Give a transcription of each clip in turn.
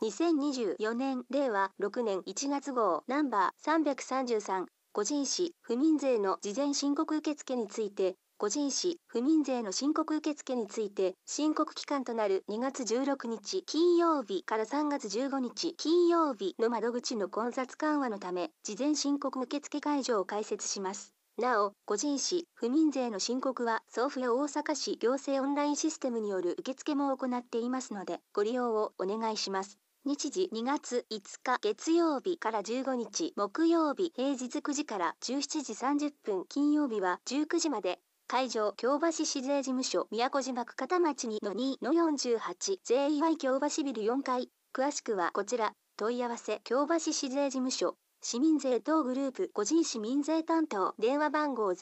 2024年令和6年1月号ナンバー333個人種不眠税の事前申告受付について個人種不眠税の申告受付について申告期間となる2月16日金曜日から3月15日金曜日の窓口の混雑緩和のため事前申告受付会場を開設します。なお、個人種不眠税の申告は送付や大阪市行政オンラインシステムによる受付も行っていますのでご利用をお願いします。日時2月5日月曜日から15日木曜日平日9時から17時30分金曜日は19時まで会場京橋市税事務所宮古島区片町2-48 JEI 京橋ビル4階詳しくはこちら問い合わせ京橋市税事務所市民税等グループ個人市民税担当電話番号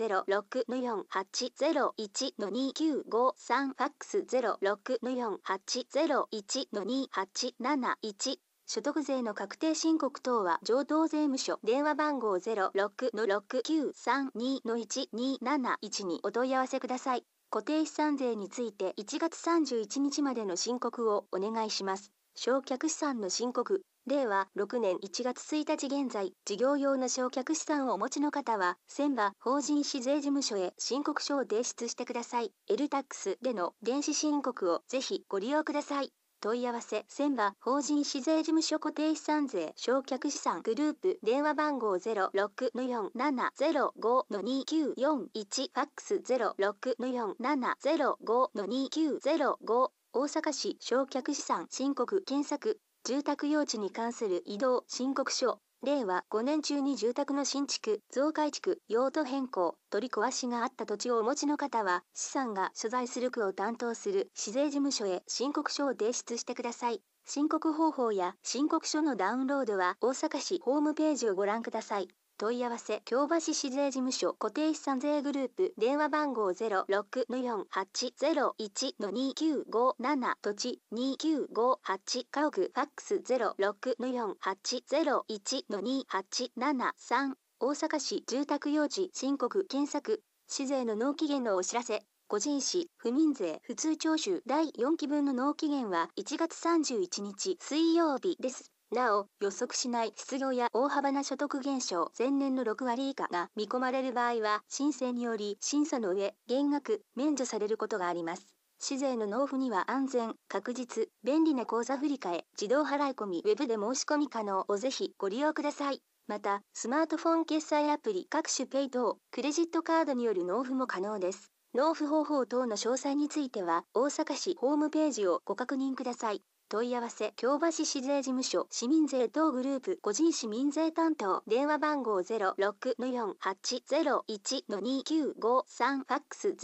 06-4801-2953 ファックス 06-4801-2871所得税の確定申告等は上等税務署電話番号 06-6932-1271 にお問い合わせください。固定資産税について1月31日までの申告をお願いします。償却資産の申告令和6年1月1日現在、事業用の償却資産をお持ちの方は、船場法人市税事務所へ申告書を提出してください。LTAX での電子申告をぜひご利用ください。問い合わせ、船場法人市税事務所固定資産税償却資産グループ電話番号 06-4705-2941 ファックス 06-4705-2905大阪市償却資産申告検索住宅用地に関する移動申告書令和5年中に住宅の新築増改築用途変更取り壊しがあった土地をお持ちの方は資産が所在する区を担当する市税事務所へ申告書を提出してください。申告方法や申告書のダウンロードは大阪市ホームページをご覧ください。問い合わせ京橋市税事務所固定資産税グループ電話番号 06-4801-2957 土地2958家屋ファックス 06-4801-2873 大阪市住宅用地申告検索市税の納期限のお知らせ個人種不眠税普通徴収第4期分の納期限は1月31日水曜日です。なお、予測しない失業や大幅な所得減少前年の6割以下が見込まれる場合は申請により審査の上減額免除されることがあります。市税の納付には安全、確実、便利な口座振替、自動払い込み、ウェブで申し込み可能をぜひご利用ください。また、スマートフォン決済アプリ各種ペイ等、クレジットカードによる納付も可能です。納付方法等の詳細については、大阪市ホームページをご確認ください。問い合わせ京橋市税事務所市民税等グループ個人市民税担当電話番号 06-4801-2953 ファックス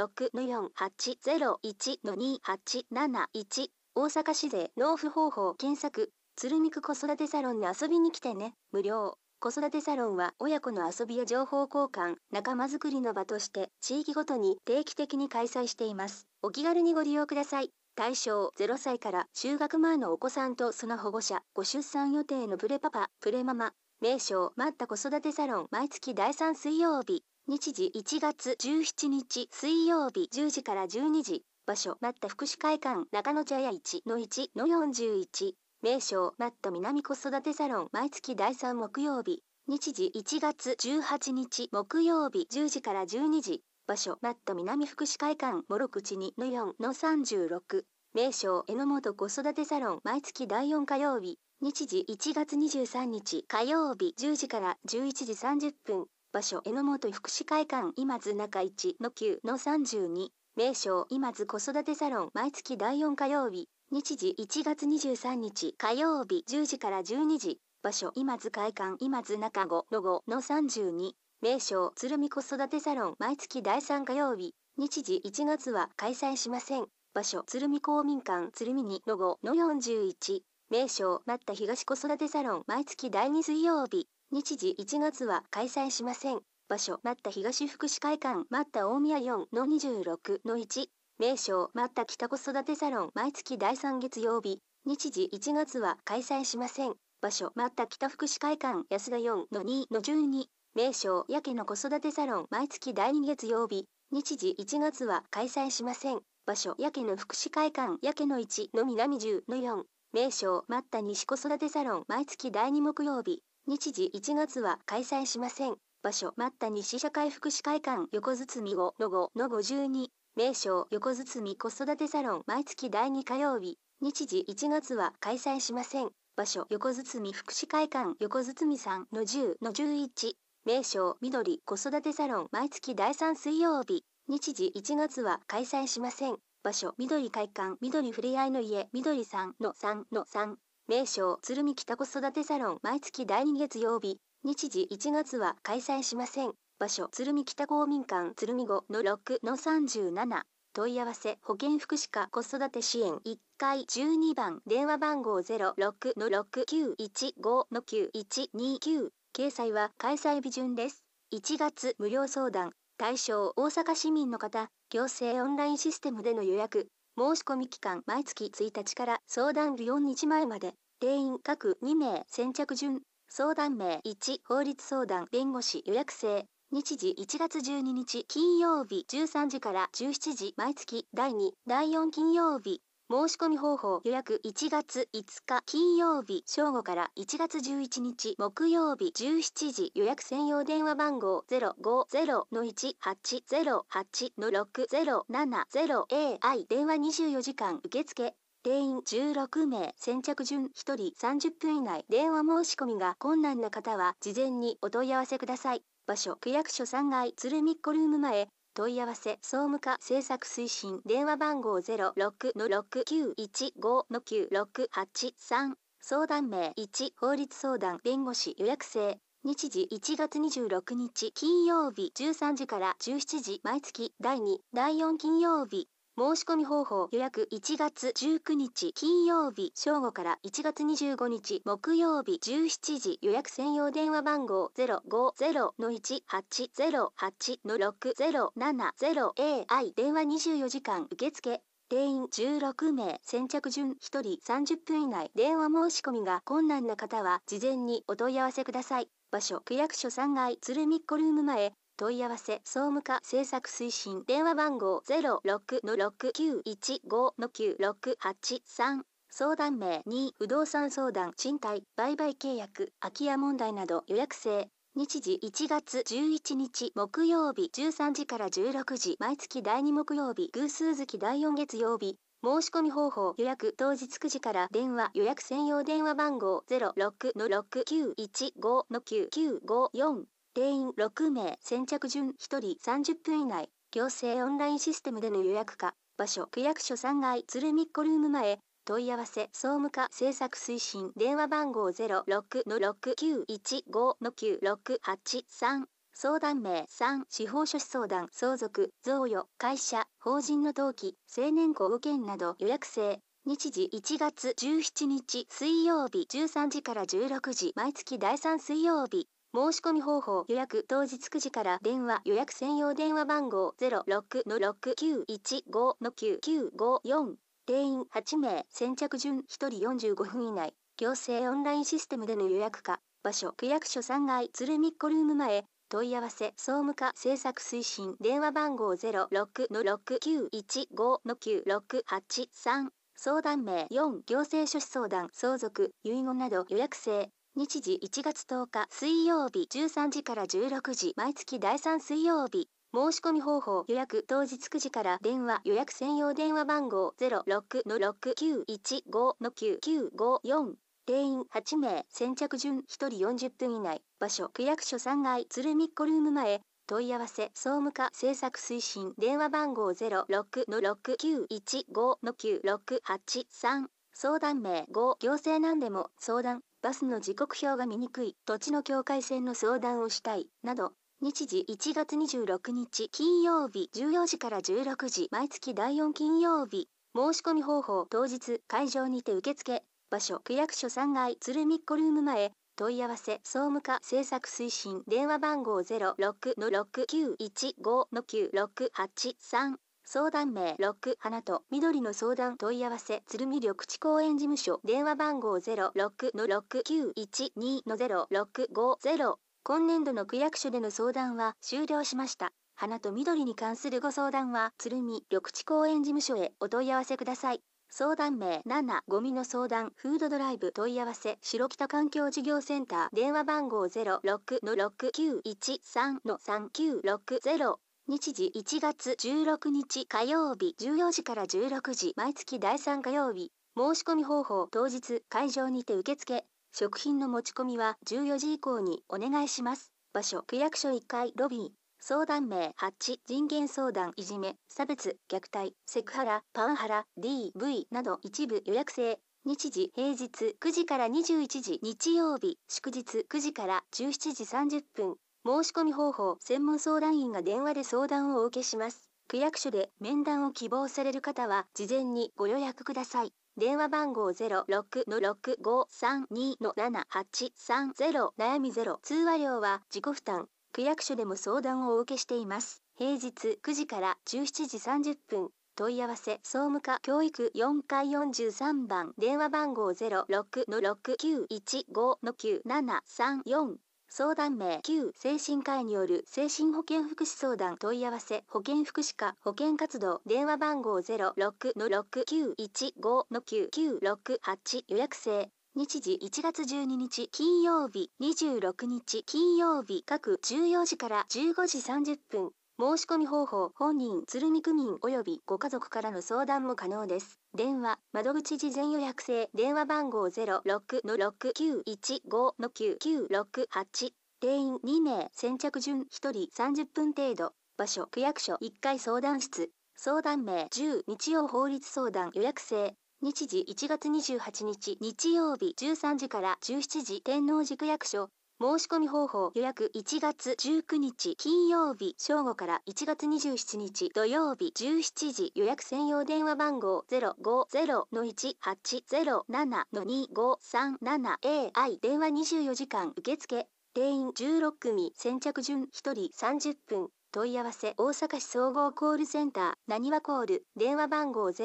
06-4801-2871 大阪市税納付方法検索鶴見区子育てサロンに遊びに来てね無料子育てサロンは親子の遊びや情報交換仲間づくりの場として地域ごとに定期的に開催しています。お気軽にご利用ください。対象0歳から就学前のお子さんとその保護者、ご出産予定のプレパパ、プレママ、名称待った子育てサロン毎月第3水曜日、日時1月17日水曜日10時から12時、場所待った福祉会館中野茶屋 1-1-41、名称待った南子育てサロン毎月第3木曜日、日時1月18日木曜日10時から12時、場所マット南福祉会館諸口 2-4-36 名称榎本子育てサロン毎月第4火曜日日時1月23日火曜日10時から11時30分場所榎本福祉会館今津中 1-9-32 名称今津子育てサロン毎月第4火曜日日時1月23日火曜日10時から12時場所今津会館今津中 5-5-32名称鶴見子育てサロン毎月第3火曜日日時1月は開催しません場所鶴見公民館鶴見 2-5-41名称待った東子育てサロン毎月第2水曜日日時1月は開催しません場所待った東福祉会館待った大宮 4-26-1名称待った北子育てサロン毎月第3月曜日日時1月は開催しません場所待った北福祉会館安田 4-2-12名称やけの子育てサロン毎月第2月曜日日時1月は開催しません場所やけの福祉会館やけの1の南10-4 名称待った西子育てサロン毎月第2木曜日。日時1月は開催しません。場所待った西社会福祉会館横堤5-5-52。名称横堤子育てサロン毎月第2火曜日。日時1月は開催しません。場所横堤福祉会館横堤3-10-11。名称緑子育てサロン毎月第3水曜日。日時1月は開催しません。場所緑会館緑ふれあいの家緑3-3-3。名称鶴見北子育てサロン毎月第2月曜日。日時1月は開催しません。場所鶴見北公民館鶴見5-6-37。問い合わせ保健福祉課子育て支援1階12番電話番号06-6915-9129。掲載は開催日順です。1月無料相談対象大阪市民の方。行政オンラインシステムでの予約申し込み期間毎月1日から相談日4日前まで。定員各2名先着順。相談名1法律相談弁護士予約制。日時1月12日金曜日13時から17時毎月第2、第4金曜日。申し込み方法予約1月5日金曜日正午から1月11日木曜日17時予約専用電話番号 050-1808-6070AI 電話24時間受付。定員16名先着順1人30分以内。電話申し込みが困難な方は事前にお問い合わせください。場所区役所3階鶴見っこルーム前。問い合わせ総務課政策推進電話番号06-6915-9683。相談名1法律相談弁護士予約制。日時1月26日金曜日13時から17時毎月第2、第4金曜日。申し込み方法予約1月19日金曜日正午から1月25日木曜日17時予約専用電話番号 050-1808-6070AI 電話24時間受付。定員16名先着順1人30分以内。電話申し込みが困難な方は事前にお問い合わせください。場所区役所3階鶴見っこルーム前。問い合わせ総務課政策推進電話番号 06-6915-9683。相談名2不動産相談賃貸売買契約空き家問題など予約制。日時1月11日木曜日13時から16時毎月第2木曜日偶数月第4月曜日。申し込み方法予約当日9時から電話予約専用電話番号 06691599954。定員6名先着順1人30分以内。行政オンラインシステムでの予約か。場所区役所3階鶴見っこルーム前。問い合わせ総務課政策推進電話番号06-6915-9683。相談名3司法書士相談相続贈与会社法人の登記成年後5件など予約制。日時1月17日水曜日13時から16時毎月第3水曜日。申し込み方法予約当日9時から電話予約専用電話番号 06691599954。定員8名先着順1人45分以内。行政オンラインシステムでの予約か。場所区役所3階鶴見っこルーム前。問い合わせ総務課政策推進電話番号 06691599683。相談名4行政書士相談相続遺言など予約制。日時1月10日水曜日13時から16時毎月第3水曜日。申し込み方法予約当日9時から電話予約専用電話番号 06691599954。定員8名先着順1人40分以内。場所区役所3階鶴見っこルーム前。問い合わせ総務課政策推進電話番号 06691599683。相談名5行政なんでも相談バスの時刻表が見にくい土地の境界線の相談をしたいなど。日時1月26日金曜日14時から16時毎月第4金曜日。申し込み方法当日会場にて受付。場所区役所3階鶴見っこルーム前。問い合わせ総務課政策推進電話番号 06691599683。相談名6花と緑の相談問い合わせ鶴見緑地公園事務所電話番号 0669120-650。今年度の区役所での相談は終了しました。花と緑に関するご相談は鶴見緑地公園事務所へお問い合わせください。 相談名7ゴミの相談フードドライブ問い合わせ白北環境事業センター電話番号06-6913-3960日時1月16日火曜日14時から16時毎月第3火曜日申し込み方法当日会場にて受付食品の持ち込みは14時以降にお願いします場所区役所1階ロビー相談名8人権相談いじめ差別虐待セクハラパワハラ DV など一部予約制日時平日9時から21時日曜日祝日9時から17時30分申し込み方法専門相談員が電話で相談をお受けします区役所で面談を希望される方は事前にご予約ください電話番号06-6532-7830悩み0通話料は自己負担区役所でも相談をお受けしています。平日9時から17時30分。問い合わせ総務課教育4階43番電話番号06-6915-9734相談名9精神科医による精神保健福祉相談問い合わせ保健福祉課保健活動電話番号06-6915-9968予約制日時1月12日金曜日26日金曜日各14時から15時30分申し込み方法本人鶴見区民及びご家族からの相談も可能です電話窓口事前予約制電話番号06-6915-9968定員2名先着順1人30分程度場所区役所1階相談室相談名10日曜法律相談予約制日時1月28日日曜日13時から17時天王寺区役所申し込み方法予約1月19日金曜日正午から1月27日土曜日17時予約専用電話番号 050-1807-2537AI 電話24時間受付定員16組先着順1人30分問い合わせ大阪市総合コールセンターなにわコール電話番号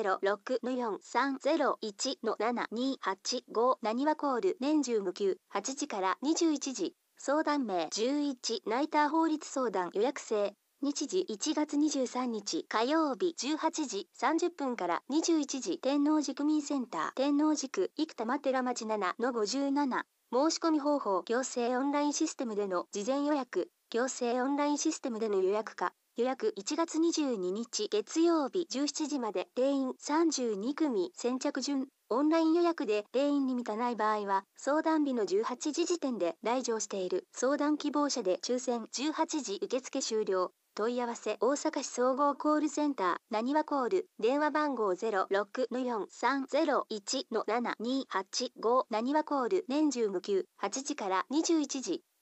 06-4301-7285なにわコール年中無休8時から21時相談名11ナイター法律相談予約制日時1月23日火曜日18時30分から21時天王寺区民センター天王寺区生田ま寺町7-57申し込み方法行政オンラインシステムでの事前予約行政オンラインシステムでの予約か予約1月22日月曜日17時まで定員32組先着順オンライン予約で定員に満たない場合は相談日の18時時点で来場している相談希望者で抽選18時受付終了問い合わせ大阪市総合コールセンターなにわコール電話番号06-4301-7285なにわコール年中無休8時から21時